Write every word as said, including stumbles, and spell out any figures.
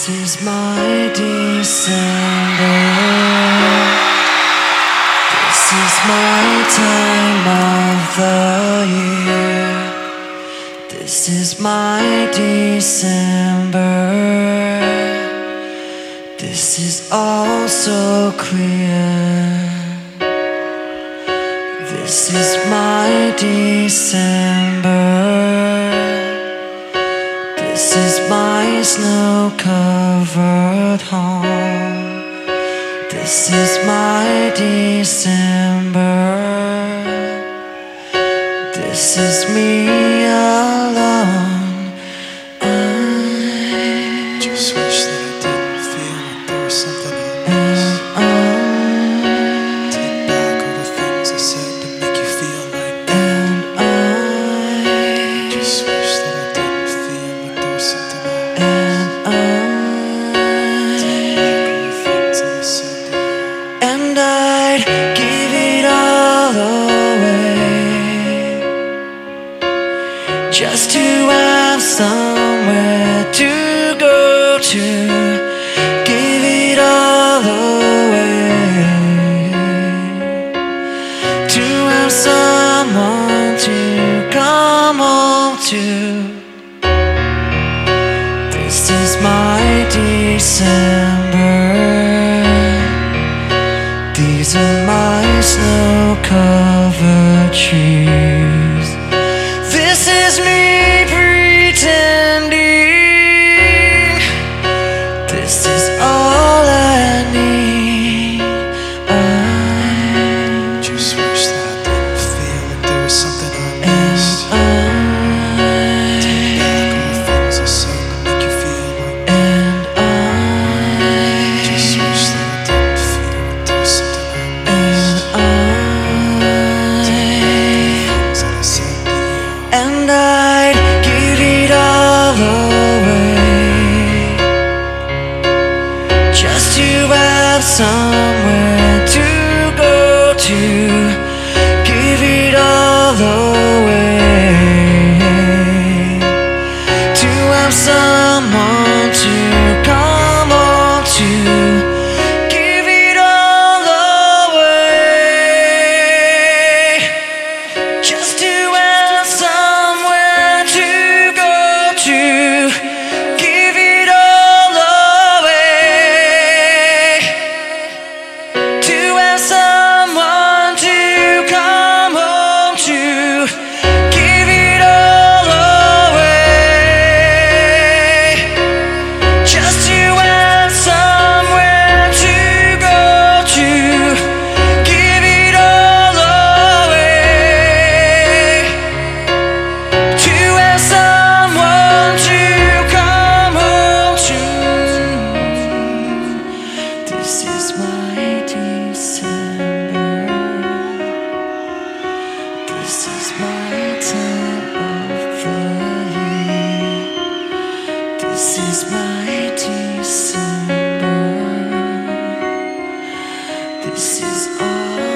is my December. This is my time of the year. This is my December. This is all so clear. This is my December. This is my snow-covered home. This is my December. This is me alone. I just wish that I didn't feel like there was something I missed. Take back all the things I said to make you feel like that. And I Just wish that I didn't feel like there was something I missed. And I'd give it all away just to have somewhere to go to. Give it all away to have someone to come home to. This is my December. These are my snow-covered trees. This is me pretending. This is all I need. I Just wish that I didn't feel like there was something I missed. Take back all the things I said to make you feel like that. and I Just wish that I didn't feel like there was something I missed. Things that I said to you. And I'd give it all away just to have somewhere to go to. Give it all away to have someone to come home to. Give it all away just to have somewhere to go to. Give it all away to have someone to come home to. Give it all away just to have somewhere to go to. Give it all away to have someone to come home to. This is my December. This is my time of the year. This is my December. This is all